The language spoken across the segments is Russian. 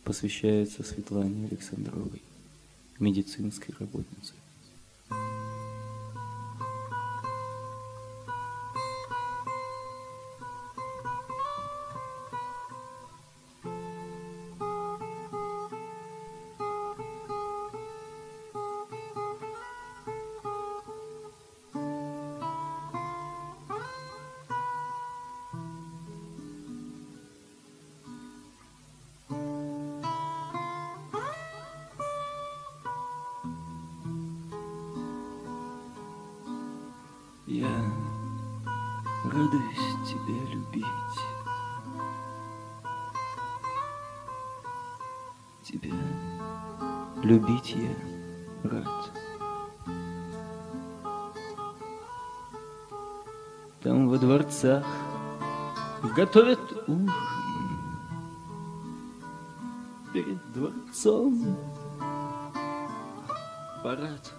посвящается Светлане Александровой, медицинской работнице. Я радуюсь тебя любить, тебя любить я рад. Там во дворцах готовят ужин, перед дворцом парад.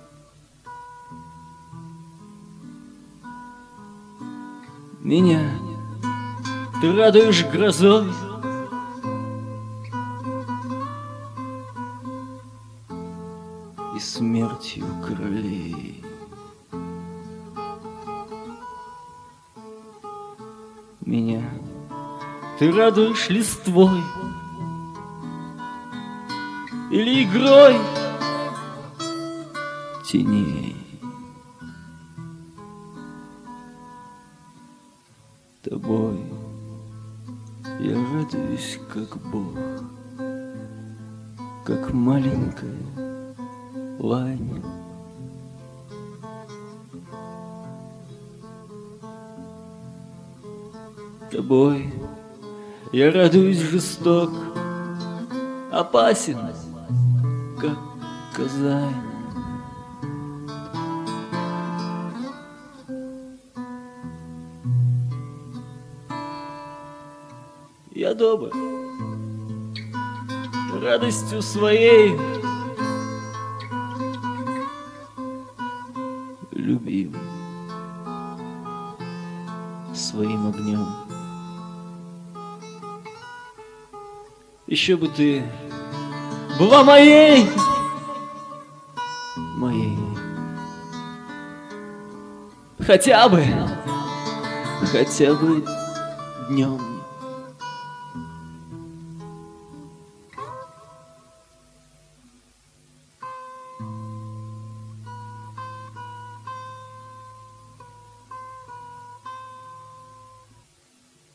Меня ты радуешь грозой, и смертью королей. Меня ты радуешь листвой или игрой теней. Тобой я радуюсь, как Бог, как маленькая лань. Тобой я радуюсь жесток, опасен, как Казань. Я добр радостью своей, любим своим огнем. Еще бы ты была моей, хотя бы днем.